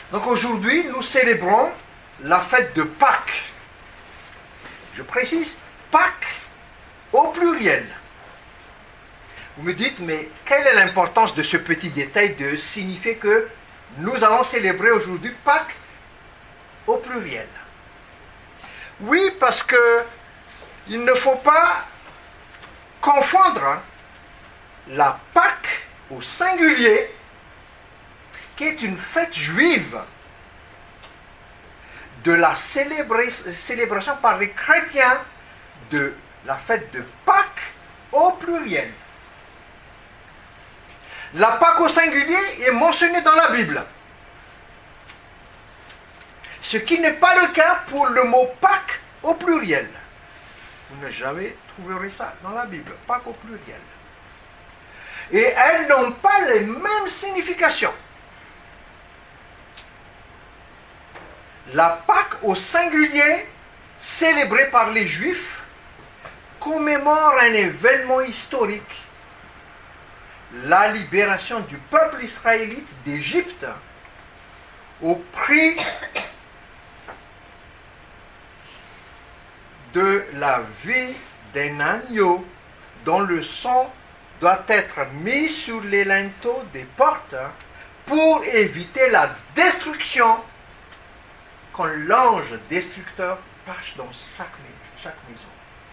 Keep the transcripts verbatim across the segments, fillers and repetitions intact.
Donc aujourd'hui, nous célébrons la fête de Pâques. Je précise, Pâques au pluriel. Vous me dites, mais quelle est l'importance de ce petit détail de signifier que nous allons célébrer aujourd'hui Pâques au pluriel? Oui, parce que il ne faut pas confondre hein, la Pâques au singulier, qui est une fête juive, de la célébration par les chrétiens de la fête de Pâques au pluriel. La Pâque au singulier est mentionnée dans la Bible. Ce qui n'est pas le cas pour le mot Pâques au pluriel. Vous ne jamais trouverez ça dans la Bible, Pâques au pluriel. Et elles n'ont pas les mêmes significations. La Pâque au singulier, célébrée par les Juifs, commémore un événement historique, la libération du peuple israélite d'Égypte au prix de la vie d'un agneau dont le sang doit être mis sur les linteaux des portes pour éviter la destruction quand l'ange destructeur passe dans chaque, chaque maison.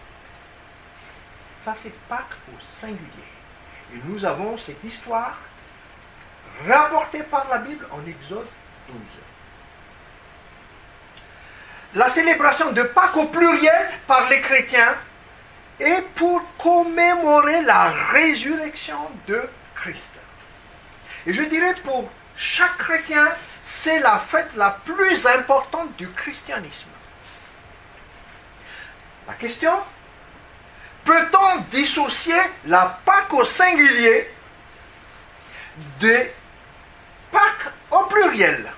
Ça, c'est Pâques au singulier. Et nous avons cette histoire rapportée par la Bible en Exode douze. La célébration de Pâques au pluriel par les chrétiens est pour commémorer la résurrection de Christ. Et je dirais pour chaque chrétien, c'est la fête la plus importante du christianisme. La question, peut-on dissocier la Pâque au singulier de Pâques au pluriel?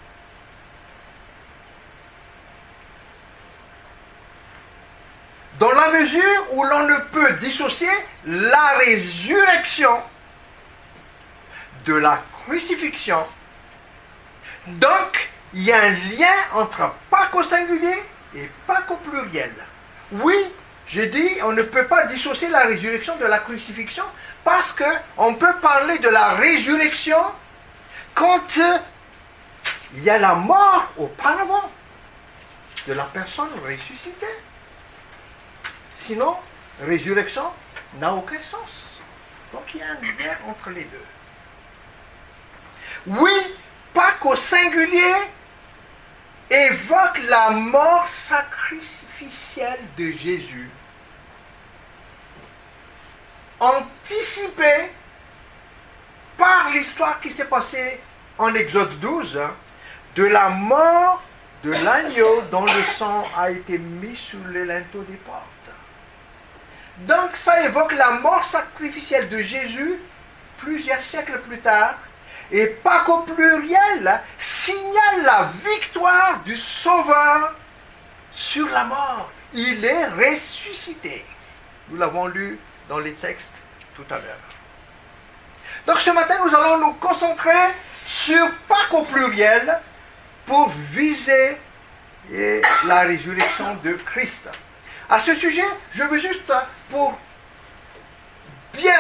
Dans la mesure où l'on ne peut dissocier la résurrection de la crucifixion. Donc, il y a un lien entre Pâques au singulier et Pâques au pluriel. Oui, j'ai dit, on ne peut pas dissocier la résurrection de la crucifixion parce qu'on peut parler de la résurrection quand il y a la mort auparavant de la personne ressuscitée. Sinon, résurrection n'a aucun sens. Donc il y a un lien entre les deux. Oui, Pâques au singulier évoque la mort sacrificielle de Jésus, anticipée par l'histoire qui s'est passée en Exode douze, de la mort de l'agneau dont le sang a été mis sur les linteaux des portes. Donc ça évoque la mort sacrificielle de Jésus plusieurs siècles plus tard, et Pâques au pluriel signale la victoire du Sauveur sur la mort. Il est ressuscité. Nous l'avons lu dans les textes tout à l'heure. Donc ce matin, nous allons nous concentrer sur Pâques au pluriel pour viser la résurrection de Christ. À ce sujet, je veux juste, pour bien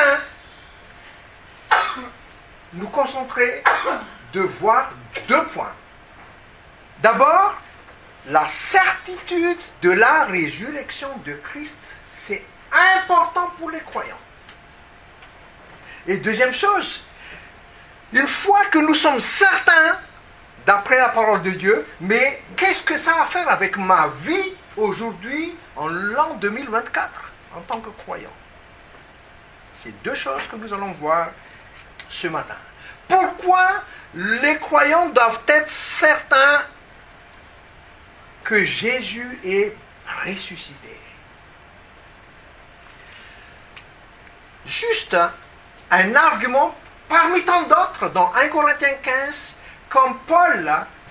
nous concentrer, de voir deux points. D'abord, la certitude de la résurrection de Christ, c'est important pour les croyants. Et deuxième chose, une fois que nous sommes certains, d'après la parole de Dieu, mais qu'est-ce que ça a à faire avec ma vie aujourd'hui, en l'an deux mille vingt-quatre, en tant que croyant? C'est deux choses que nous allons voir ce matin. Pourquoi les croyants doivent être certains que Jésus est ressuscité? Juste un argument parmi tant d'autres dans un Corinthiens quinze, quand Paul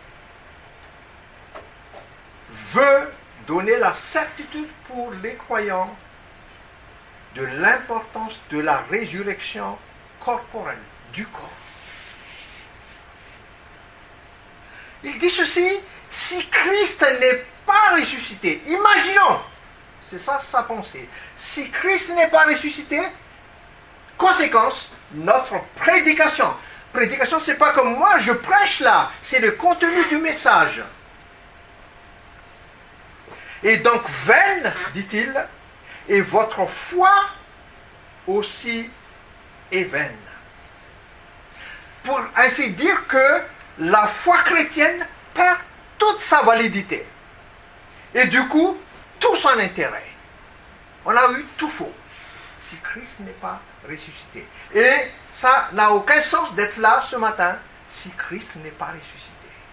veut donner la certitude pour les croyants de l'importance de la résurrection corporelle, du corps. Il dit ceci, si Christ n'est pas ressuscité, imaginons, c'est ça sa pensée, si Christ n'est pas ressuscité, conséquence, notre prédication. Prédication, c'est pas comme moi, je prêche là, c'est le contenu du message. Et donc, vaine, dit-il, et votre foi aussi est vaine. Pour ainsi dire que la foi chrétienne perd toute sa validité. Et du coup, tout son intérêt. On a eu tout faux. Si Christ n'est pas ressuscité. Et ça n'a aucun sens d'être là ce matin si Christ n'est pas ressuscité.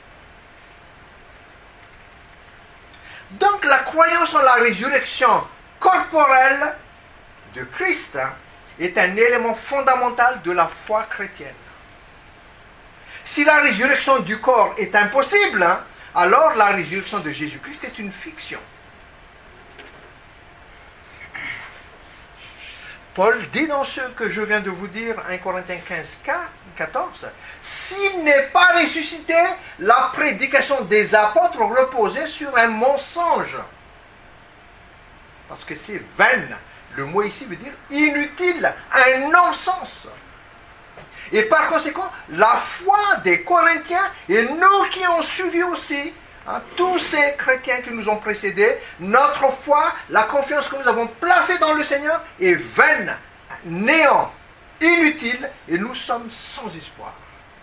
Donc la croyance en la résurrection corporelle de Christ est un élément fondamental de la foi chrétienne. Si la résurrection du corps est impossible, alors la résurrection de Jésus-Christ est une fiction. Paul dit dans ce que je viens de vous dire, un Corinthiens quinze, quatorze, « S'il n'est pas ressuscité, la prédication des apôtres reposait sur un mensonge. » Parce que c'est vaine. Le mot ici veut dire inutile, un non-sens. Et par conséquent, la foi des Corinthiens, et nous qui ont suivi aussi, hein, tous ces chrétiens qui nous ont précédés, notre foi, la confiance que nous avons placée dans le Seigneur est vaine, néant, inutile, et nous sommes sans espoir.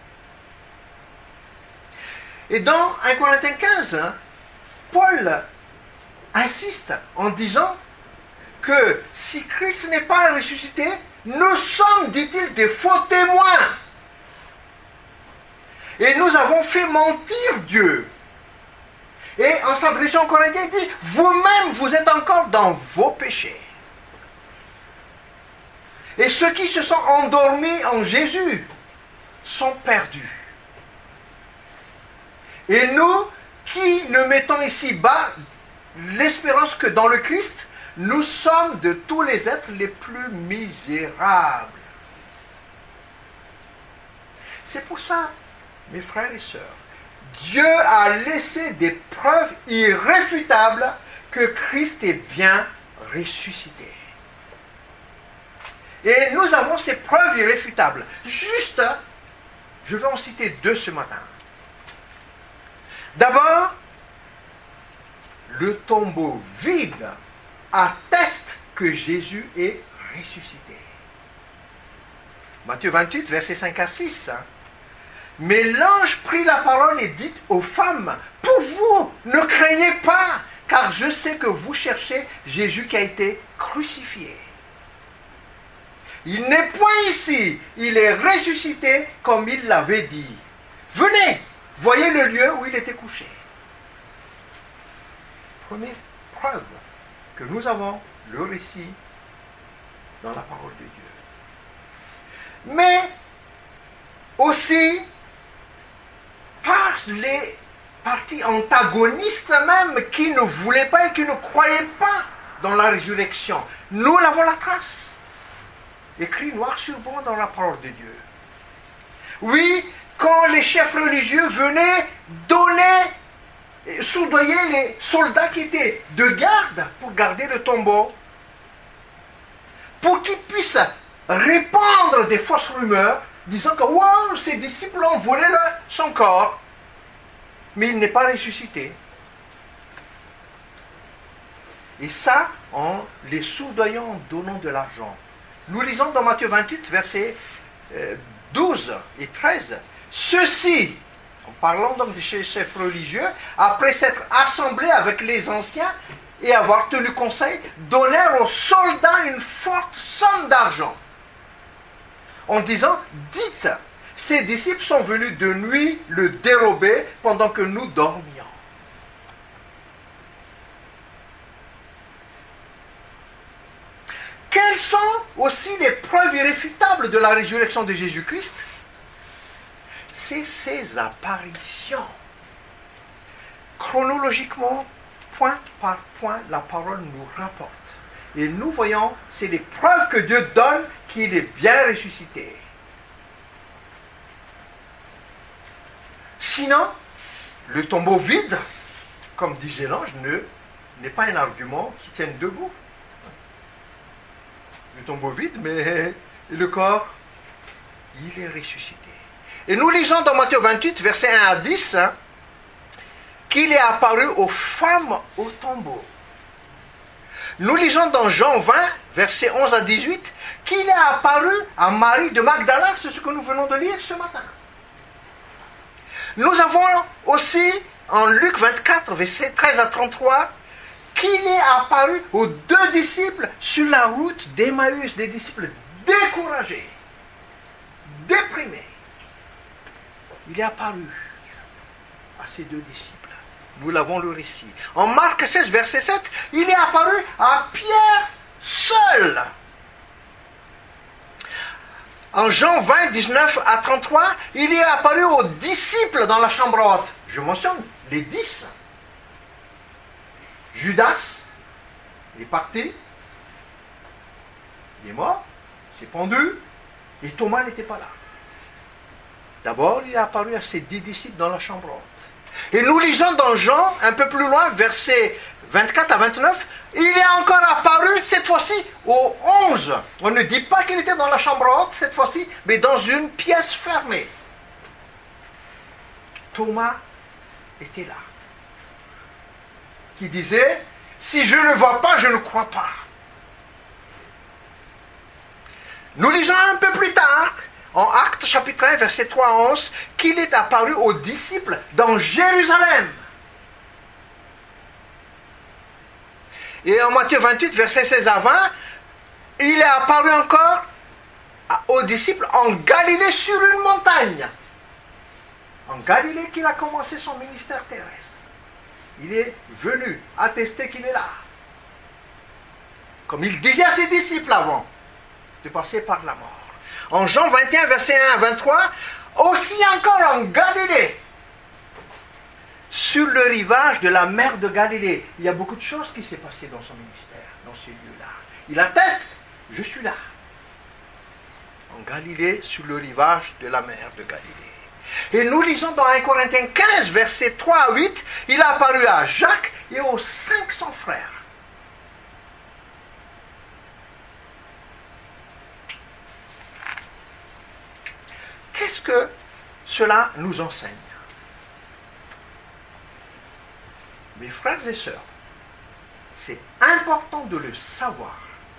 Et dans un Corinthiens quinze, hein, Paul insiste en disant que si Christ n'est pas ressuscité, nous sommes, dit-il, des faux témoins. Et nous avons fait mentir Dieu. Et en s'adressant aux Corinthiens, il dit, vous-même, vous êtes encore dans vos péchés. Et ceux qui se sont endormis en Jésus sont perdus. Et nous, qui ne mettons ici-bas l'espérance que dans le Christ, nous sommes de tous les êtres les plus misérables. C'est pour ça, mes frères et sœurs, Dieu a laissé des preuves irréfutables que Christ est bien ressuscité. Et nous avons ces preuves irréfutables. Juste, je vais en citer deux ce matin. D'abord, le tombeau vide atteste que Jésus est ressuscité. Matthieu vingt-huit, versets cinq à six. Mais l'ange prit la parole et dit aux femmes, pour vous, ne craignez pas, car je sais que vous cherchez Jésus qui a été crucifié. Il n'est point ici, il est ressuscité comme il l'avait dit. Venez, voyez le lieu où il était couché. Première preuve que nous avons le récit dans la parole de Dieu. Mais aussi par les partis antagonistes même qui ne voulaient pas et qui ne croyaient pas dans la résurrection. Nous l'avons la trace, écrit noir sur blanc dans la parole de Dieu. Oui, quand les chefs religieux venaient donner, soudoyer les soldats qui étaient de garde pour garder le tombeau, pour qu'ils puissent répandre des fausses rumeurs, disant que wow, ses disciples ont volé le, son corps, mais il n'est pas ressuscité. Et ça, en les soudoyant, en donnant de l'argent. Nous lisons dans Matthieu vingt-huit, versets douze et treize. Ceux-ci, en parlant donc des chefs religieux, après s'être assemblés avec les anciens et avoir tenu conseil, donnèrent aux soldats une forte somme d'argent, en disant, dites, ces disciples sont venus de nuit le dérober pendant que nous dormions. Quelles sont aussi les preuves irréfutables de la résurrection de Jésus-Christ? C'est ses apparitions. Chronologiquement, point par point, la parole nous rapporte. Et nous voyons, c'est les preuves que Dieu donne qu'il est bien ressuscité. Sinon, Le tombeau vide, comme disait l'ange, ne, n'est pas un argument qui tienne debout. Le tombeau vide, mais le corps, il est ressuscité. Et nous lisons dans Matthieu vingt-huit, versets un à dix, hein, qu'il est apparu aux femmes au tombeau. Nous lisons dans Jean vingt, versets onze à dix-huit, qu'il est apparu à Marie de Magdala, c'est ce que nous venons de lire ce matin. Nous avons aussi en Luc vingt-quatre, versets treize à trente-trois, qu'il est apparu aux deux disciples sur la route d'Emmaüs, des disciples découragés, déprimés. Il est apparu à ces deux disciples. Nous l'avons le récit. En Marc seize, verset sept, il est apparu à Pierre seul. En Jean vingt, dix-neuf à trente-trois, il est apparu aux disciples dans la chambre haute. Je mentionne les dix. Judas est parti, il est mort, il s'est pendu, et Thomas n'était pas là. D'abord, il est apparu à ses dix disciples dans la chambre haute. Et nous lisons dans Jean, un peu plus loin, versets vingt-quatre à vingt-neuf, il est encore apparu, cette fois-ci, aux onze. On ne dit pas qu'il était dans la chambre haute, cette fois-ci, mais dans une pièce fermée. Thomas était là. Qui disait, si je ne vois pas, je ne crois pas. Nous lisons un peu plus tard, en Actes chapitre un, verset trois à onze, qu'il est apparu aux disciples dans Jérusalem. Et en Matthieu vingt-huit, verset seize à vingt, il est apparu encore aux disciples en Galilée sur une montagne. En Galilée qu'il a commencé son ministère terrestre. Il est venu attester qu'il est là. Comme il disait à ses disciples avant de passer par la mort. En Jean vingt et un, verset un à vingt-trois, aussi encore en Galilée, sur le rivage de la mer de Galilée. Il y a beaucoup de choses qui s'est passé dans son ministère, dans ces lieux-là. Il atteste, je suis là. En Galilée, sur le rivage de la mer de Galilée. Et nous lisons dans un Corinthiens quinze, versets trois à huit, il a apparu à Jacques et aux cinq cents frères. Qu'est-ce que cela nous enseigne? Mes frères et sœurs, c'est important de le savoir,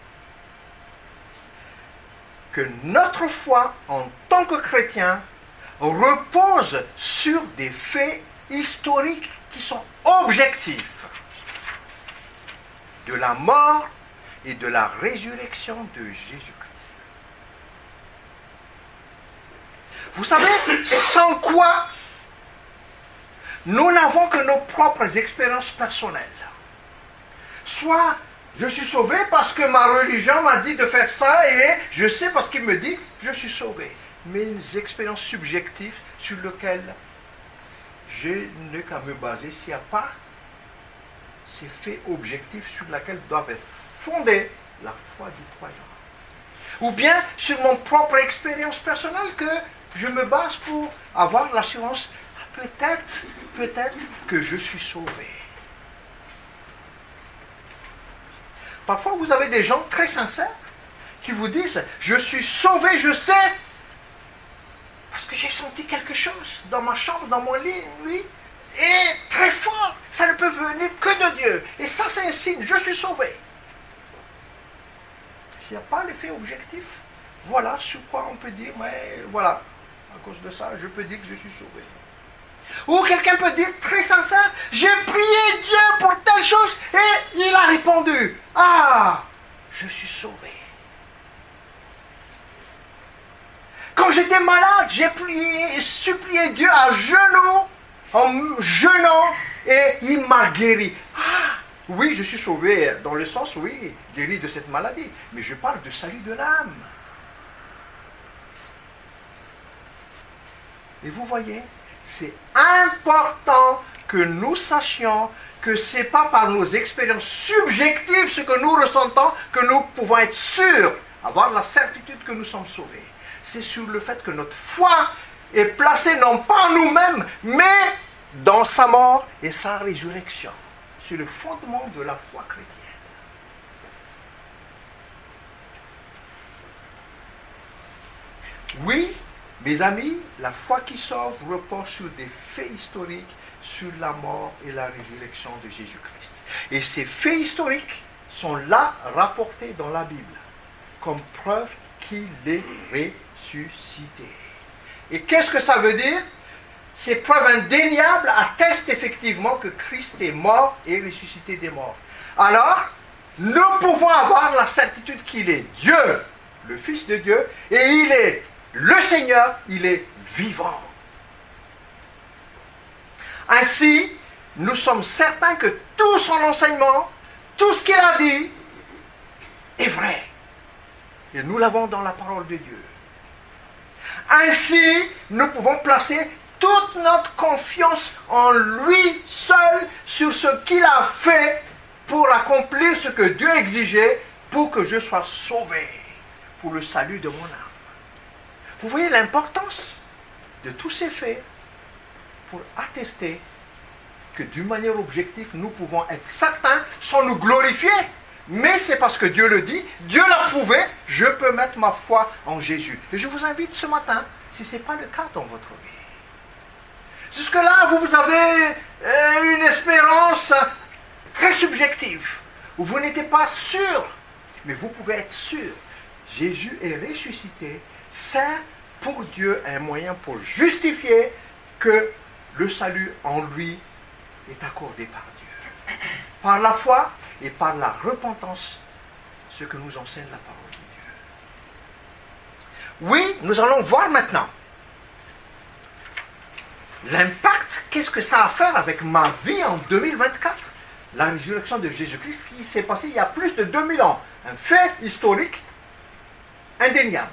que notre foi en tant que chrétien repose sur des faits historiques qui sont objectifs de la mort et de la résurrection de Jésus-Christ. Vous savez, sans quoi nous n'avons que nos propres expériences personnelles. Soit je suis sauvé parce que ma religion m'a dit de faire ça et je sais parce qu'il me dit je suis sauvé. Mais des expériences subjectives sur lesquelles je n'ai qu'à me baser s'il n'y a pas ces faits objectifs sur lesquels doivent être fondée la foi du croyant. Ou bien sur mon propre expérience personnelle que je me base pour avoir l'assurance, peut-être, peut-être que je suis sauvé. Parfois vous avez des gens très sincères qui vous disent, je suis sauvé, je sais, parce que j'ai senti quelque chose dans ma chambre, dans mon lit, lui, et très fort, ça ne peut venir que de Dieu. Et ça c'est un signe, je suis sauvé. S'il n'y a pas l'effet objectif, voilà sur quoi on peut dire, mais voilà, à cause de ça, je peux dire que je suis sauvé. Ou quelqu'un peut dire très sincère, j'ai prié Dieu pour telle chose et il a répondu, ah, je suis sauvé. Quand j'étais malade, j'ai prié, supplié Dieu à genoux, en jeûnant, et il m'a guéri. Ah, oui, je suis sauvé, dans le sens, oui, guéri de cette maladie. Mais je parle de salut de l'âme. Et vous voyez, c'est important que nous sachions que ce n'est pas par nos expériences subjectives, ce que nous ressentons, que nous pouvons être sûrs, avoir la certitude que nous sommes sauvés. C'est sur le fait que notre foi est placée non pas en nous-mêmes, mais dans sa mort et sa résurrection, sur le fondement de la foi chrétienne. Oui, mes amis, la foi qui sauve repose sur des faits historiques, sur la mort et la résurrection de Jésus-Christ. Et ces faits historiques sont là rapportés dans la Bible, comme preuve qu'il est ressuscité. Et qu'est-ce que ça veut dire? Ces preuves indéniables attestent effectivement que Christ est mort et ressuscité des morts. Alors, nous pouvons avoir la certitude qu'il est Dieu, le Fils de Dieu, et il est le Seigneur, il est vivant. Ainsi, nous sommes certains que tout son enseignement, tout ce qu'il a dit, est vrai. Et nous l'avons dans la parole de Dieu. Ainsi, nous pouvons placer toute notre confiance en lui seul, sur ce qu'il a fait pour accomplir ce que Dieu exigeait pour que je sois sauvé, pour le salut de mon âme. Vous voyez l'importance de tous ces faits pour attester que d'une manière objective, nous pouvons être certains sans nous glorifier. Mais c'est parce que Dieu le dit, Dieu l'a prouvé, je peux mettre ma foi en Jésus. Et je vous invite ce matin, si ce n'est pas le cas dans votre vie. Jusque-là, vous avez euh, une espérance très subjective, où vous n'étiez pas sûr, mais vous pouvez être sûr. Jésus est ressuscité, c'est pour Dieu un moyen pour justifier que le salut en lui est accordé par Dieu. Par la foi et par la repentance, ce que nous enseigne la parole de Dieu. Oui, nous allons voir maintenant l'impact, qu'est-ce que ça a à faire avec ma vie en deux mille vingt-quatre? La résurrection de Jésus-Christ qui s'est passée il y a plus de deux mille ans. Un fait historique indéniable.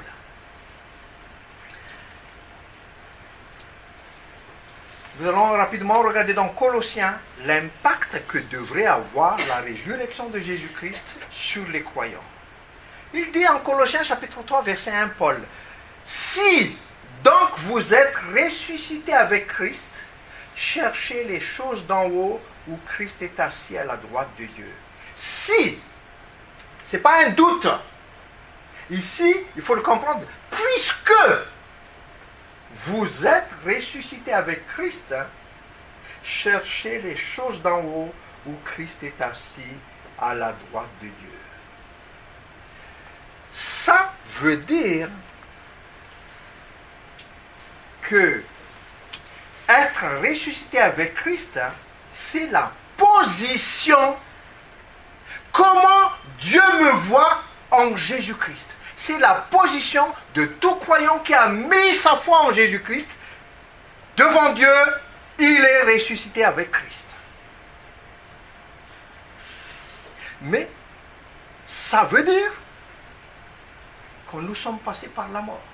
Nous allons rapidement regarder dans Colossiens l'impact que devrait avoir la résurrection de Jésus-Christ sur les croyants. Il dit en Colossiens chapitre trois, verset un, Paul, « Si donc vous êtes ressuscités avec Christ, cherchez les choses d'en haut où Christ est assis à la droite de Dieu. » Si, ce n'est pas un doute. Ici, il faut le comprendre, puisque vous êtes ressuscités avec Christ, cherchez les choses d'en haut où Christ est assis à la droite de Dieu. Ça veut dire que être ressuscité avec Christ, c'est la position, comment Dieu me voit en Jésus-Christ. C'est la position de tout croyant qui a mis sa foi en Jésus-Christ. Devant Dieu, il est ressuscité avec Christ. Mais ça veut dire que nous sommes passés par la mort.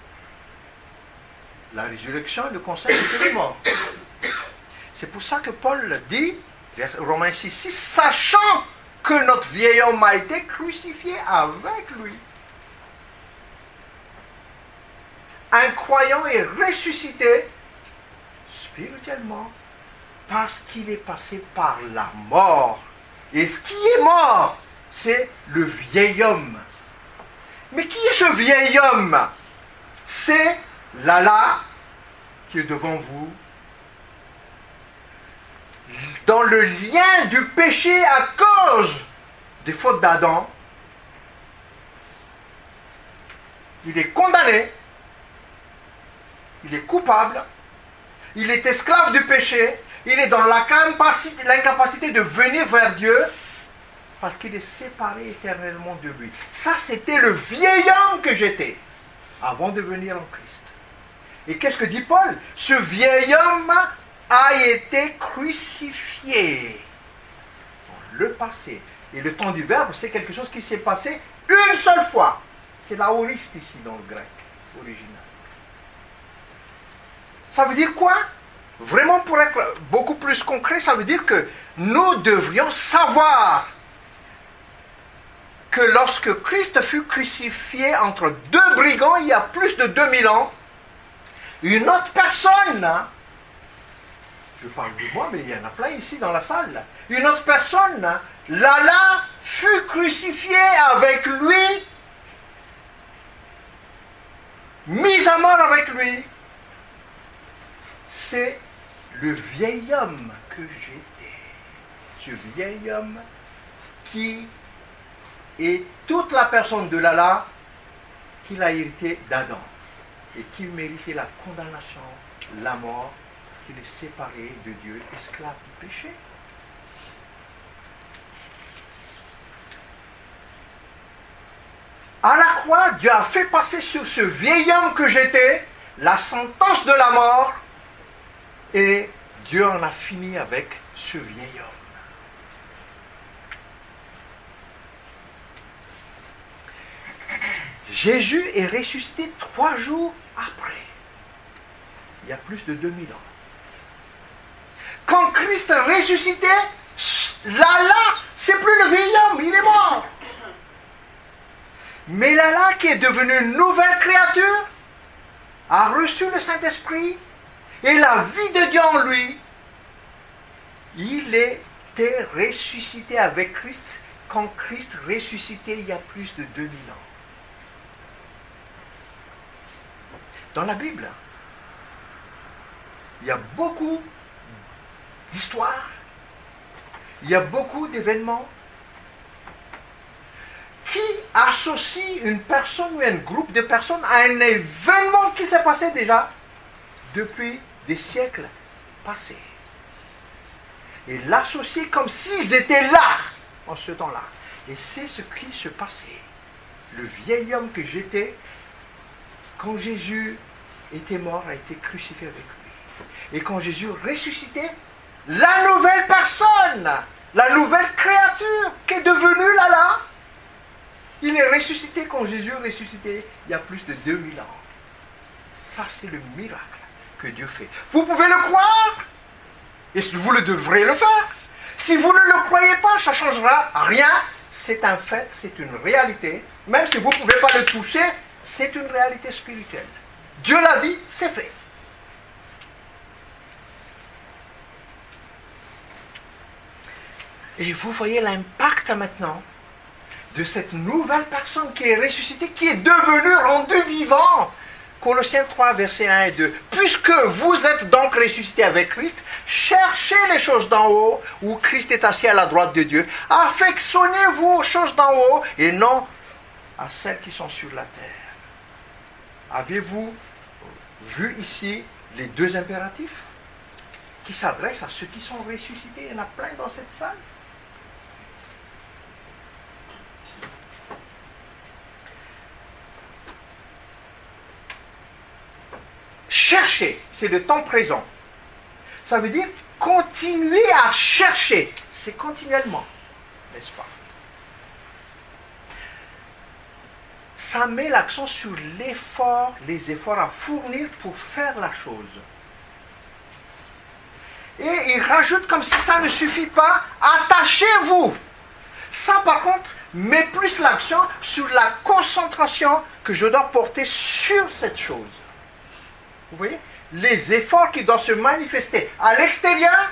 La résurrection ne concerne que les morts. C'est pour ça que Paul dit, vers Romains six, six, sachant que notre vieil homme a été crucifié avec lui. Un croyant est ressuscité spirituellement parce qu'il est passé par la mort. Et ce qui est mort, c'est le vieil homme. Mais qui est ce vieil homme? C'est l'Allah qui est devant vous, dans le lien du péché à cause des fautes d'Adam. Il est condamné, il est coupable, il est esclave du péché, il est dans l'incapacité de venir vers Dieu parce qu'il est séparé éternellement de lui. Ça, c'était le vieil homme que j'étais avant de venir en Christ. Et qu'est-ce que dit Paul? Ce vieil homme a été crucifié dans le passé. Et le temps du verbe, c'est quelque chose qui s'est passé une seule fois. C'est la aoriste ici dans le grec original. Ça veut dire quoi? Vraiment, pour être beaucoup plus concret, ça veut dire que nous devrions savoir que lorsque Christ fut crucifié entre deux brigands, il y a plus de deux mille ans, une autre personne je parle de moi, mais il y en a plein ici dans la salle. Une autre personne, Lala, fut crucifiée avec lui, mise à mort avec lui. C'est le vieil homme que j'étais. Ce vieil homme qui est toute la personne de Lala qu'il a hérité d'Adam et qui méritait la condamnation, la mort, parce qu'il est séparé de Dieu, esclave du péché. À la croix, Dieu a fait passer sur ce vieil homme que j'étais la sentence de la mort, et Dieu en a fini avec ce vieil homme. Jésus est ressuscité trois jours après, il y a plus de deux mille ans. Quand Christ est ressuscité, là, là, c'est plus le vieil homme, il est mort. Mais là, là, qui est devenu une nouvelle créature, a reçu le Saint-Esprit et la vie de Dieu en lui. Il était ressuscité avec Christ quand Christ ressuscité il y a plus de deux mille ans. Dans la Bible, il y a beaucoup d'histoires, il y a beaucoup d'événements qui associent une personne ou un groupe de personnes à un événement qui s'est passé déjà depuis des siècles passés. Et l'associer comme s'ils étaient là en ce temps-là. Et c'est ce qui se passait. Le vieil homme que j'étais, quand Jésus était mort, a été crucifié avec lui. Et quand Jésus ressuscitait, la nouvelle personne, la nouvelle créature qui est devenue là, là, il est ressuscité quand Jésus est ressuscité il y a plus de deux mille ans. Ça, c'est le miracle que Dieu fait. Vous pouvez le croire, et vous le devrez le faire. Si vous ne le croyez pas, ça ne changera rien. C'est un fait, c'est une réalité. Même si vous ne pouvez pas le toucher, c'est une réalité spirituelle. Dieu l'a dit, c'est fait. Et vous voyez l'impact maintenant de cette nouvelle personne qui est ressuscitée, qui est devenue rendue vivant. Colossiens trois, versets un et deux. Puisque vous êtes donc ressuscités avec Christ, cherchez les choses d'en haut, où Christ est assis à la droite de Dieu. Affectionnez-vous aux choses d'en haut, et non à celles qui sont sur la terre. Avez-vous vu ici les deux impératifs qui s'adressent à ceux qui sont ressuscités? Il y en a plein dans cette salle. Chercher, c'est le temps présent. Ça veut dire continuer à chercher. C'est continuellement, n'est-ce pas? Ça met l'accent sur l'effort, les efforts à fournir pour faire la chose. Et il rajoute comme si ça ne suffit pas, attachez-vous. Ça par contre met plus l'accent sur la concentration que je dois porter sur cette chose. Vous voyez? Les efforts qui doivent se manifester à l'extérieur,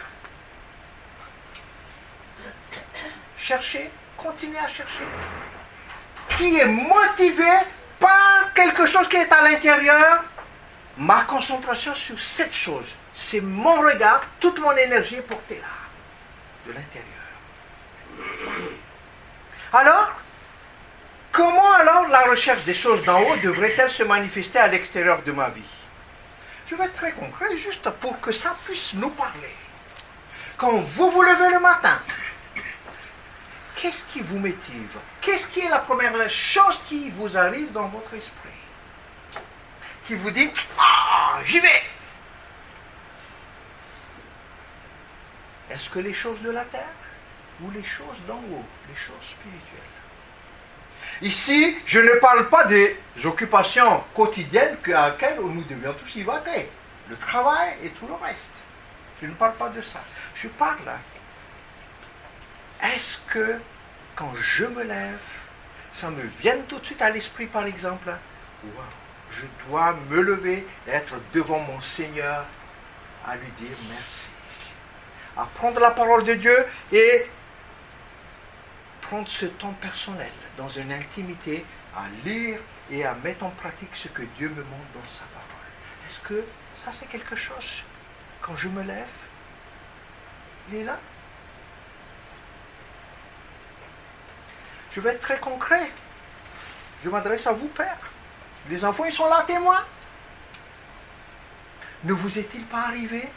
chercher, continuer à chercher, qui est motivé par quelque chose qui est à l'intérieur, ma concentration sur cette chose, c'est mon regard, toute mon énergie est portée là, de l'intérieur. Alors, comment alors la recherche des choses d'en haut devrait-elle se manifester à l'extérieur de ma vie? Je vais être très concret, juste pour que ça puisse nous parler. Quand vous vous levez le matin, qu'est-ce qui vous motive? Qu'est-ce qui est la première chose qui vous arrive dans votre esprit? Qui vous dit, ah, j'y vais! Est-ce que les choses de la terre ou les choses d'en haut, les choses spirituelles? Ici, je ne parle pas des occupations quotidiennes à laquelle nous devions tous y vaquer. Le travail et tout le reste. Je ne parle pas de ça. Je parle, est-ce que quand je me lève, ça me vient tout de suite à l'esprit par exemple, wow, je dois me lever et être devant mon Seigneur à lui dire merci. à prendre la parole de Dieu et prendre ce temps personnel dans une intimité à lire et à mettre en pratique ce que Dieu me montre dans sa parole. Est-ce que ça c'est quelque chose? Quand je me lève, il est là. Je vais être très concret. Je m'adresse à vous, Père. Les enfants, ils sont là, témoins. Ne vous est-il pas arrivé?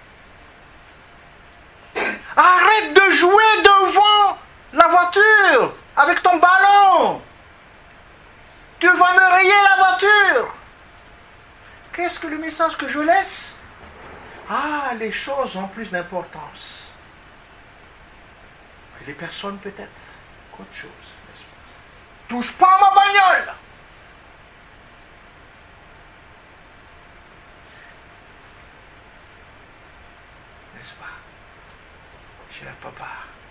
Arrête de jouer devant la voiture avec ton ballon. Tu vas me rayer la voiture. Qu'est-ce que le message que je laisse? Ah, les choses ont plus d'importance que les personnes peut-être qu'autre chose. Touche pas à ma bagnole. N'est-ce pas, cher papa?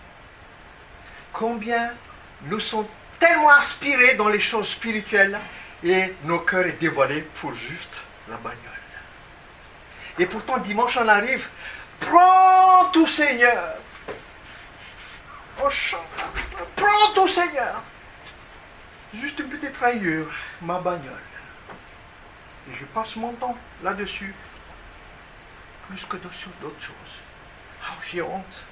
Combien nous sommes tellement aspirés dans les choses spirituelles et nos cœurs est dévoilés pour juste la bagnole. Et pourtant, dimanche, on arrive, prends tout Seigneur. On chante, prends tout Seigneur. Juste une petite rayure, ma bagnole. Et je passe mon temps là-dessus, plus que sur d'autres choses. Oh, j'ai honte.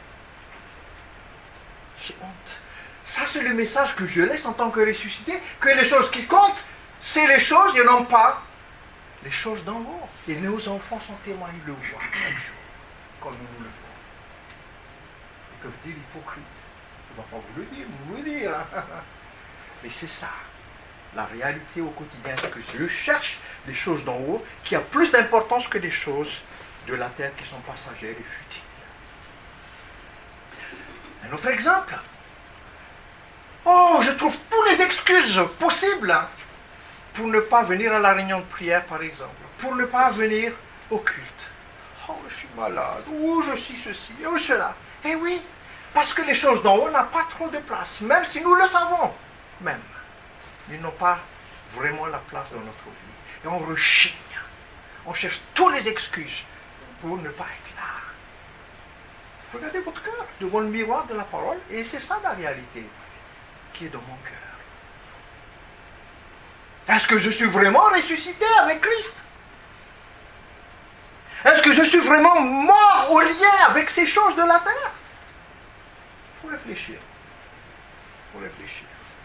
J'ai honte. Ça, c'est le message que je laisse en tant que ressuscité, que les choses qui comptent, c'est les choses et non pas les choses d'en haut. Et nos enfants sont témoins, ils le voient chaque jour, comme nous nous le voyons. Ils peuvent dire hypocrite. Je ne vais pas vous le dire, vous le dire. Mais c'est ça, la réalité au quotidien, c'est que je cherche les choses d'en haut qui ont plus d'importance que les choses de la terre qui sont passagères et futiles. Un autre exemple. Oh, je trouve toutes les excuses possibles pour ne pas venir à la réunion de prière, par exemple, pour ne pas venir au culte. Oh, je suis malade, ou je suis ceci, ou cela. Eh oui, parce que les choses d'en haut n'ont pas trop de place, même si nous le savons. Même, ils n'ont pas vraiment la place dans notre vie. Et on rechigne. On cherche toutes les excuses pour ne pas être là. Regardez votre cœur devant le miroir de la parole, et c'est ça la réalité qui est dans mon cœur. Est-ce que je suis vraiment ressuscité avec Christ? Est-ce que je suis vraiment mort au lien avec ces choses de la terre? Il faut réfléchir. Il faut réfléchir.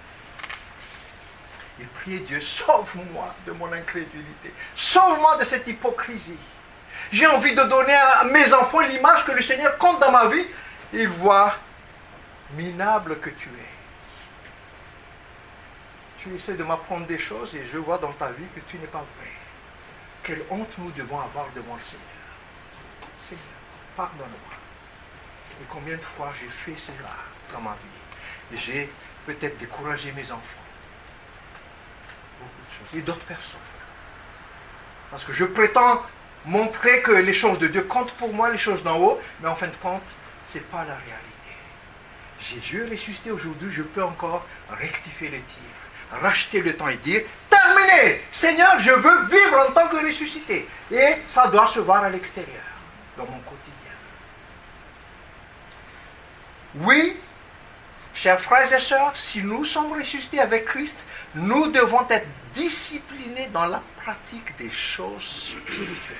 Et prier Dieu, sauve-moi de mon incrédulité. Sauve-moi de cette hypocrisie. J'ai envie de donner à mes enfants l'image que le Seigneur compte dans ma vie. Ils voient minable que tu es. Tu essaies de m'apprendre des choses et je vois dans ta vie que tu n'es pas vrai. Quelle honte nous devons avoir devant le Seigneur. Seigneur, pardonne-moi. Et combien de fois j'ai fait cela dans ma vie. Et j'ai peut-être découragé mes enfants. Beaucoup de choses. Et d'autres personnes. Parce que je prétends montrer que les choses de Dieu comptent pour moi, les choses d'en haut, mais en fin de compte, ce n'est pas la réalité. Jésus est ressuscité aujourd'hui, je peux encore rectifier les tirs, racheter le temps et dire, terminé, Seigneur, je veux vivre en tant que ressuscité. Et ça doit se voir à l'extérieur, dans mon quotidien. Oui, chers frères et sœurs, si nous sommes ressuscités avec Christ, nous devons être disciplinés dans la pratique des choses spirituelles.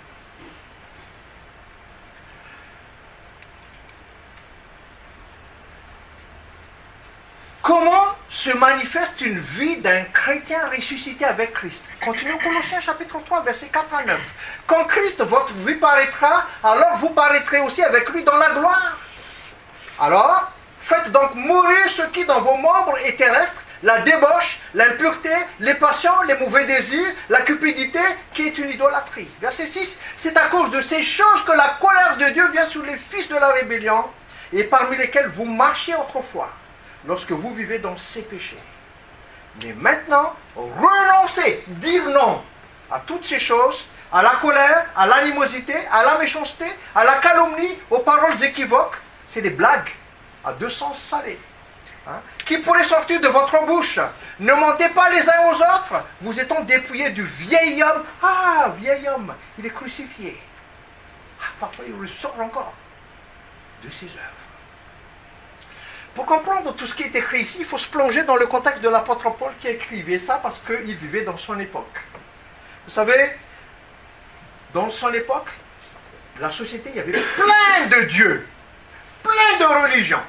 Comment se manifeste une vie d'un chrétien ressuscité avec Christ? Continuons Colossiens chapitre trois, versets quatre à neuf. Quand Christ, votre vie paraîtra, alors vous paraîtrez aussi avec lui dans la gloire. Alors, faites donc mourir ce qui dans vos membres est terrestre, la débauche, l'impureté, les passions, les mauvais désirs, la cupidité, qui est une idolâtrie. Verset six, c'est à cause de ces choses que la colère de Dieu vient sur les fils de la rébellion, et parmi lesquels vous marchiez autrefois, lorsque vous vivez dans ces péchés. Mais maintenant, renoncez, dire non à toutes ces choses, à la colère, à l'animosité, à la méchanceté, à la calomnie, aux paroles équivoques. C'est des blagues à deux sens salés. Hein, qui pourraient sortir de votre bouche. Ne mentez pas les uns aux autres, vous étant dépouillés du vieil homme. Ah, vieil homme, il est crucifié. Ah, parfois il ressort encore. de ses œuvres. Pour comprendre tout ce qui est écrit ici, il faut se plonger dans le contexte de l'apôtre Paul qui écrivait ça parce qu'il vivait dans son époque. Vous savez, dans son époque, la société, il y avait plein de dieux, plein de religions.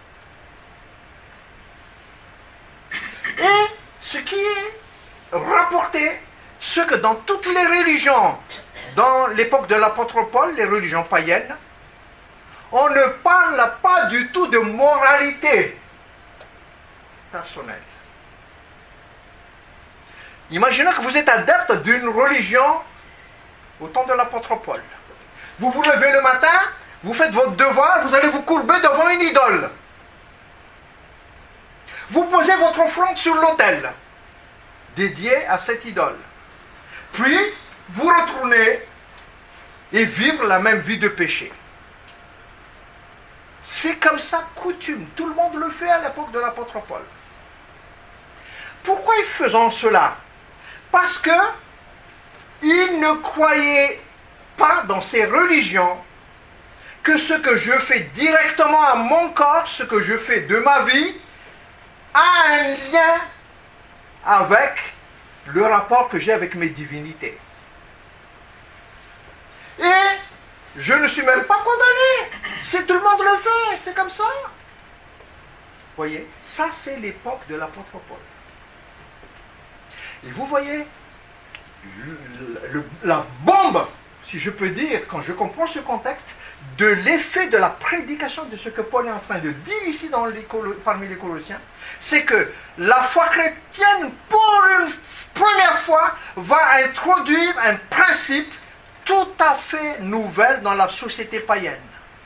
Et ce qui est rapporté, c'est que dans toutes les religions, dans l'époque de l'apôtre Paul, les religions païennes, on ne parle pas du tout de moralité personnelle. Imaginez que vous êtes adepte d'une religion au temps de l'apôtre Paul. Vous vous levez le matin, vous faites votre devoir, vous allez vous courber devant une idole. Vous posez votre offrande sur l'autel dédié à cette idole. Puis, vous retournez et vivre la même vie de péché. C'est comme ça coutume. Tout le monde le fait à l'époque de l'apôtre Paul. Pourquoi ils faisaient cela? Parce que ils ne croyaient pas dans ces religions que ce que je fais directement à mon corps, ce que je fais de ma vie, a un lien avec le rapport que j'ai avec mes divinités. Et je ne suis même pas condamné. Si tout le monde le fait, c'est comme ça. Vous voyez, ça c'est l'époque de l'apôtre Paul. Et vous voyez, le, le, la bombe, si je peux dire, quand je comprends ce contexte, de l'effet de la prédication de ce que Paul est en train de dire ici dans les, parmi les Colossiens, c'est que la foi chrétienne, pour une première fois, va introduire un principe tout à fait nouvel dans la société païenne,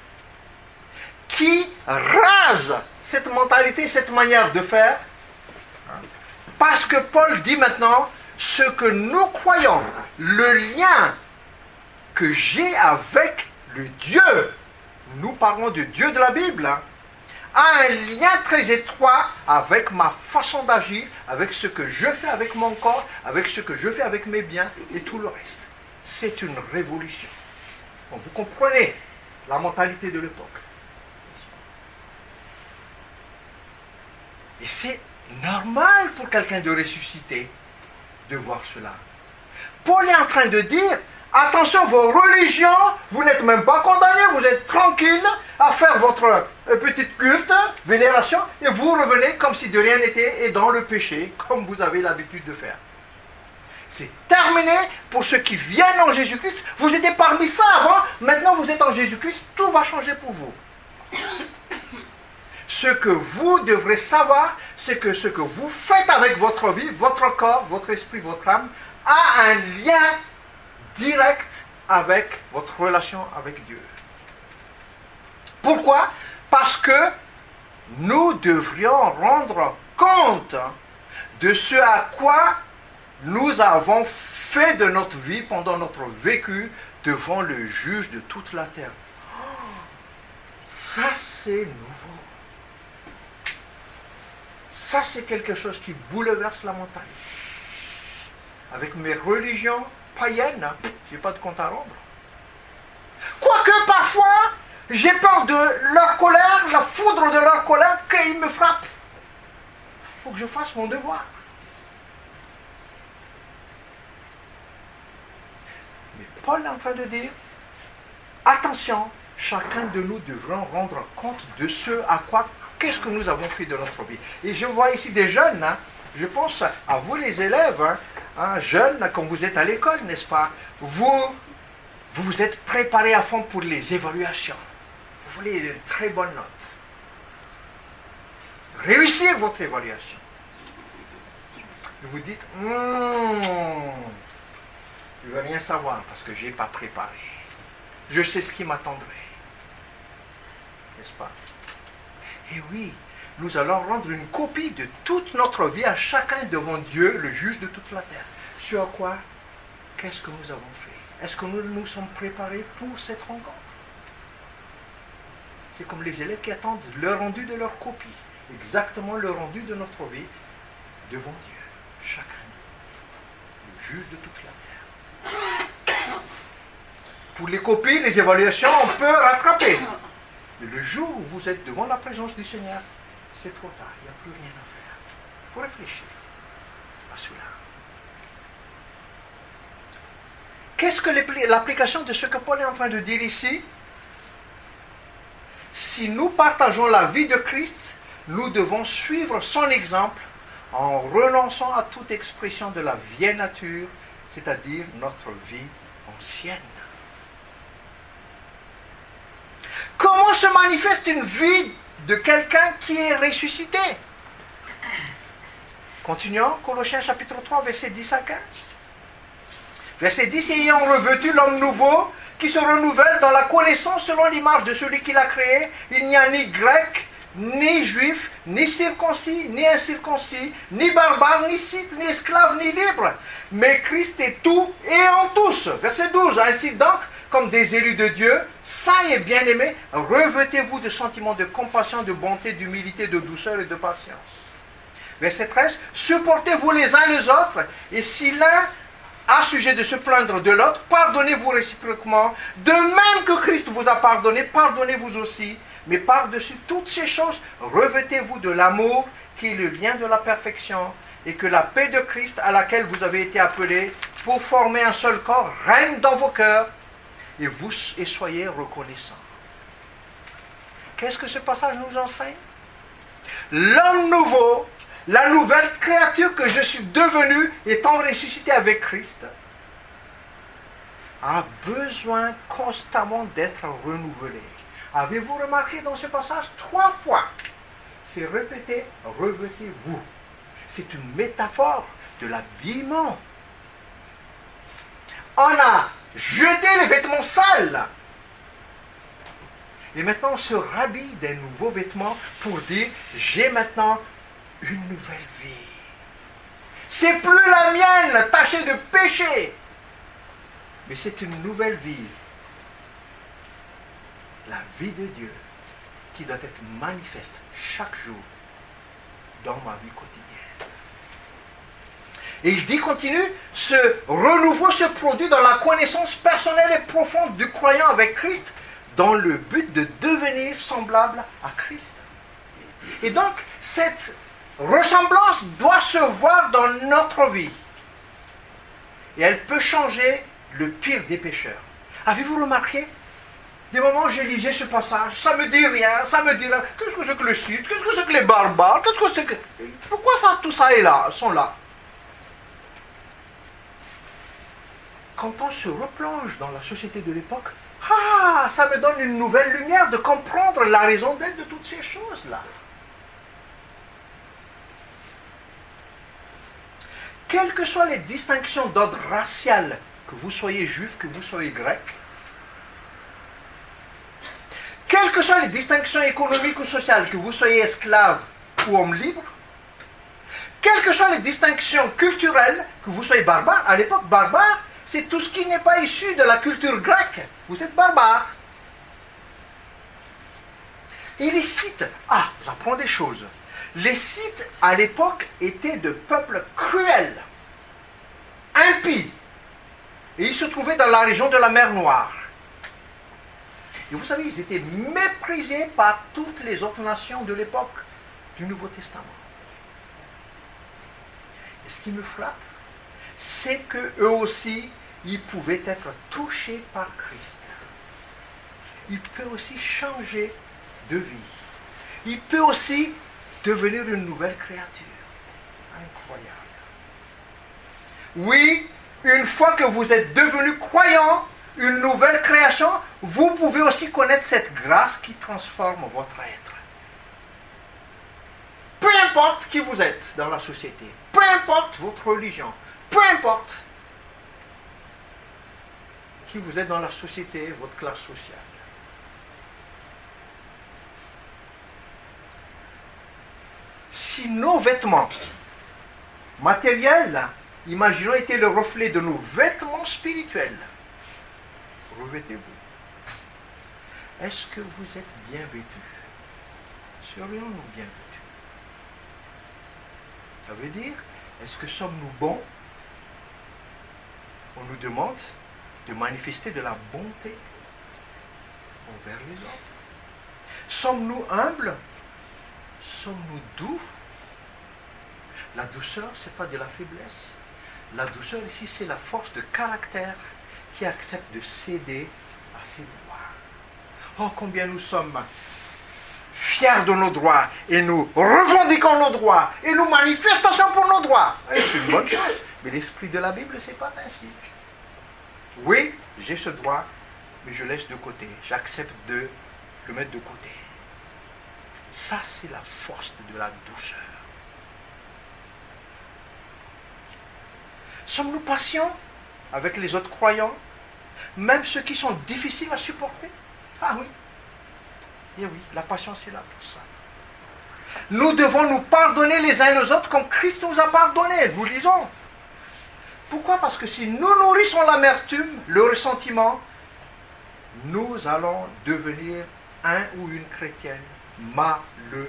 qui rase cette mentalité, cette manière de faire, parce que Paul dit maintenant, ce que nous croyons, le lien que j'ai avec le Dieu, nous parlons du Dieu de la Bible, hein, a un lien très étroit avec ma façon d'agir, avec ce que je fais avec mon corps, avec ce que je fais avec mes biens et tout le reste. C'est une révolution. Donc vous comprenez la mentalité de l'époque. Et c'est normal pour quelqu'un de ressusciter de voir cela. Paul est en train de dire, attention, vos religions, vous n'êtes même pas condamnés, vous êtes tranquilles à faire votre petite culte, vénération, et vous revenez comme si de rien n'était et dans le péché, comme vous avez l'habitude de faire. C'est terminé pour ceux qui viennent en Jésus-Christ. Vous étiez parmi ça avant, maintenant vous êtes en Jésus-Christ, tout va changer pour vous. Ce que vous devrez savoir, c'est que ce que vous faites avec votre vie, votre corps, votre esprit, votre âme, a un lien direct avec votre relation avec Dieu. Pourquoi? Parce que nous devrions rendre compte de ce à quoi nous avons fait de notre vie pendant notre vécu devant le juge de toute la terre. Ça, c'est nouveau. Ça, c'est quelque chose qui bouleverse la mentalité. Avec mes religions païennes, je n'ai pas de compte à rendre. Quoique parfois, j'ai peur de leur colère, la foudre de leur colère, qu'ils me frappent. Il faut que je fasse mon devoir. Mais Paul est en train de dire, attention, chacun de nous devra rendre compte de ce à quoi, qu'est-ce que nous avons fait de notre vie. Et je vois ici des jeunes, hein, je pense à vous les élèves, hein, hein, jeunes, quand vous êtes à l'école, n'est-ce pas, vous, vous vous êtes préparés à fond pour les évaluations. Vous voulez de très bonnes notes. Réussir votre évaluation. Vous dites, hmm, je ne veux rien savoir parce que je n'ai pas préparé. Je sais ce qui m'attendrait. N'est-ce pas? Et oui, nous allons rendre une copie de toute notre vie à chacun devant Dieu, le juge de toute la terre. Sur à quoi? Qu'est-ce que nous avons fait? Est-ce que nous nous sommes préparés pour cette rencontre? C'est comme les élèves qui attendent le rendu de leur copie. Exactement le rendu de notre vie devant Dieu. Chacun. Le juge de toute la terre. Pour les copies, les évaluations, on peut rattraper. Mais le jour où vous êtes devant la présence du Seigneur, c'est trop tard, il n'y a plus rien à faire. Il faut réfléchir à cela. Qu'est-ce que l'application de ce que Paul est en train de dire ici? Si nous partageons la vie de Christ, nous devons suivre son exemple en renonçant à toute expression de la vieille nature, c'est-à-dire notre vie ancienne. Comment se manifeste une vie de quelqu'un qui est ressuscité? Continuons, Colossiens chapitre trois, versets dix à quinze. Verset dix, ayant revêtu l'homme nouveau, qui se renouvelle dans la connaissance selon l'image de celui qui l'a créé, il n'y a ni grec, ni juif, ni circoncis, ni incirconcis, ni barbare, ni scythe, ni esclave, ni libre. Mais Christ est tout et en tous. Verset douze, ainsi donc, comme des élus de Dieu, saints et bien-aimés, revêtez-vous de sentiments de compassion, de bonté, d'humilité, de douceur et de patience. Verset treize, supportez-vous les uns les autres, et si l'un a sujet de se plaindre de l'autre, pardonnez-vous réciproquement, de même que Christ vous a pardonné, pardonnez-vous aussi. Mais par-dessus toutes ces choses, revêtez-vous de l'amour qui est le lien de la perfection, et que la paix de Christ à laquelle vous avez été appelés pour former un seul corps règne dans vos cœurs, et vous et soyez reconnaissants. Qu'est-ce que ce passage nous enseigne? L'homme nouveau, la nouvelle créature que je suis devenu étant ressuscité avec Christ, a besoin constamment d'être renouvelé. Avez-vous remarqué dans ce passage trois fois? C'est répété, revêtez-vous. C'est une métaphore de l'habillement. On a jeté les vêtements sales. Et maintenant on se rhabille des nouveaux vêtements pour dire, j'ai maintenant une nouvelle vie. C'est plus la mienne tachée de péché, mais c'est une nouvelle vie. La vie de Dieu qui doit être manifeste chaque jour dans ma vie quotidienne. Et il dit, continue, ce renouveau se produit dans la connaissance personnelle et profonde du croyant avec Christ, dans le but de devenir semblable à Christ. Et donc, cette ressemblance doit se voir dans notre vie. Et elle peut changer le pire des pécheurs. Avez-vous remarqué? Des moments où je lisais ce passage, ça me dit rien, ça me dit rien. Qu'est-ce que c'est que le Scythe? Qu'est-ce que c'est que les barbares? Qu'est-ce que c'est que... Pourquoi ça, tout ça est là, sont là? Quand on se replonge dans la société de l'époque, ah, ça me donne une nouvelle lumière de comprendre la raison d'être de toutes ces choses-là. Quelles que soient les distinctions d'ordre racial, que vous soyez juif, que vous soyez grec, quelles que soient les distinctions économiques ou sociales, que vous soyez esclave ou homme libre, quelles que soient les distinctions culturelles, que vous soyez barbare, à l'époque, barbare, c'est tout ce qui n'est pas issu de la culture grecque. Vous êtes barbare. Et les Scythes, ah, j'apprends des choses. Les Scythes, à l'époque, étaient de peuples cruels, impies. Et ils se trouvaient dans la région de la mer Noire. Et vous savez, ils étaient méprisés par toutes les autres nations de l'époque du Nouveau Testament. Et ce qui me frappe, c'est qu'eux aussi, ils pouvaient être touchés par Christ. Il peut aussi changer de vie. Il peut aussi devenir une nouvelle créature. Incroyable. Oui, une fois que vous êtes devenu croyant, une nouvelle création, vous pouvez aussi connaître cette grâce qui transforme votre être. Peu importe qui vous êtes dans la société, peu importe votre religion, peu importe qui vous êtes dans la société, votre classe sociale. Si nos vêtements matériels, imaginons, étaient le reflet de nos vêtements spirituels, revêtez-vous. Est-ce que vous êtes bien vêtus? Serions-nous bien vêtus? Ça veut dire, est-ce que sommes-nous bons? On nous demande de manifester de la bonté envers les autres. Sommes-nous humbles? Sommes-nous doux? La douceur, ce n'est pas de la faiblesse. La douceur ici, c'est la force de caractère qui accepte de céder à ses droits. Oh, combien nous sommes fiers de nos droits et nous revendiquons nos droits et nous manifestons pour nos droits. Et c'est une bonne chose. Mais l'esprit de la Bible, ce n'est pas ainsi. Oui, j'ai ce droit, mais je laisse de côté. J'accepte de le mettre de côté. Ça, c'est la force de la douceur. Sommes-nous patients avec les autres croyants, même ceux qui sont difficiles à supporter? Ah oui. Et oui, la patience est là pour ça. Nous devons nous pardonner les uns aux autres comme Christ nous a pardonné. Nous lisons. Pourquoi? Parce que si nous nourrissons l'amertume, le ressentiment, nous allons devenir un ou une chrétienne malheureuse.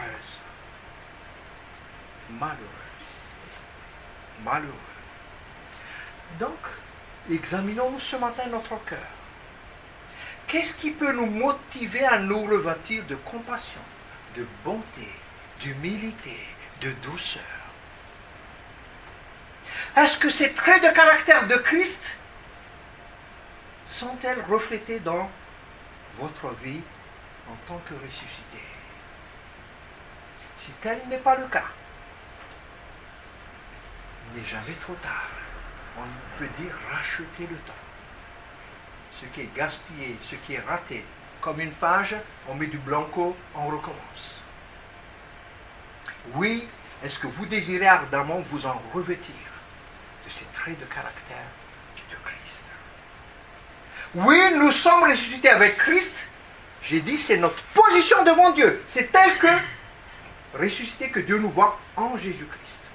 Malheureuse. Malheureuse. Donc, examinons-nous ce matin notre cœur. Qu'est-ce qui peut nous motiver à nous revêtir de compassion, de bonté, d'humilité, de douceur? Est-ce que ces traits de caractère de Christ sont-elles reflétées dans votre vie en tant que ressuscité? Si tel n'est pas le cas, il n'est jamais trop tard. On peut dire racheter le temps. Ce qui est gaspillé, ce qui est raté, comme une page, on met du blanco, on recommence. Oui, est-ce que vous désirez ardemment vous en revêtir de ces traits de caractère de Christ? Oui, nous sommes ressuscités avec Christ. J'ai dit, c'est notre position devant Dieu. C'est tel que ressuscité que Dieu nous voit en Jésus-Christ.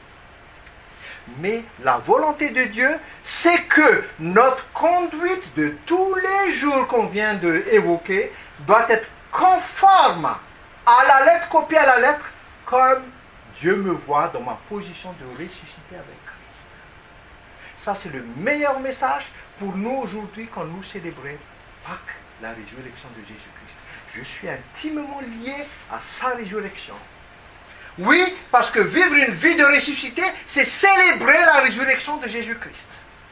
Mais la volonté de Dieu, c'est que notre conduite de tous les jours qu'on vient d'évoquer doit être conforme à la lettre, copiée à la lettre, comme Dieu me voit dans ma position de ressuscité avec Christ. Ça, c'est le meilleur message pour nous aujourd'hui quand nous célébrons Pâques, la résurrection de Jésus-Christ. Je suis intimement lié à sa résurrection. Oui, parce que vivre une vie de ressuscité, c'est célébrer la résurrection de Jésus-Christ.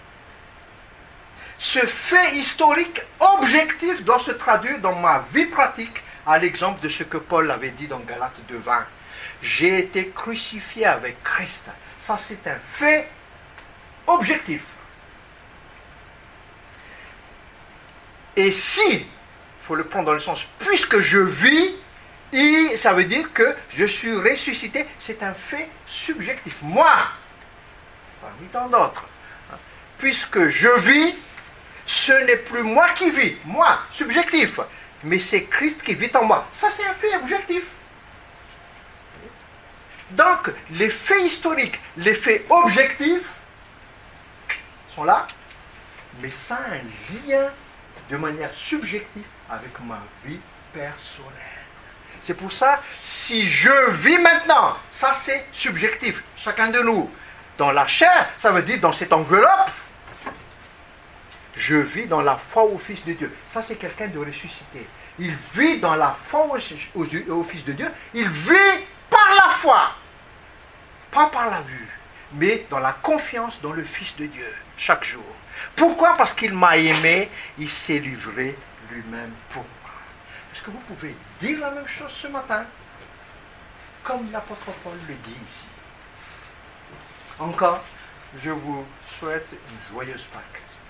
Ce fait historique objectif doit se traduire dans ma vie pratique, à l'exemple de ce que Paul avait dit dans Galates deux vingt. J'ai été crucifié avec Christ. Ça, c'est un fait objectif. Et si, il faut le prendre dans le sens, puisque je vis, et ça veut dire que je suis ressuscité, c'est un fait subjectif. Moi, parmi tant d'autres, puisque je vis, ce n'est plus moi qui vis, moi, subjectif, mais c'est Christ qui vit en moi. Ça, c'est un fait objectif. Donc, les faits historiques, les faits objectifs sont là, mais ça a un lien de manière subjective avec ma vie personnelle. C'est pour ça, si je vis maintenant, ça c'est subjectif, chacun de nous. Dans la chair, ça veut dire dans cette enveloppe, je vis dans la foi au Fils de Dieu. Ça c'est quelqu'un de ressuscité. Il vit dans la foi au, au, au Fils de Dieu, il vit par la foi, pas par la vue, mais dans la confiance dans le Fils de Dieu, chaque jour. Pourquoi? Parce qu'il m'a aimé, il s'est livré lui-même pour moi. Est-ce que vous pouvez dire la même chose ce matin? Comme l'apôtre Paul le dit ici. Encore, je vous souhaite une joyeuse Pâques.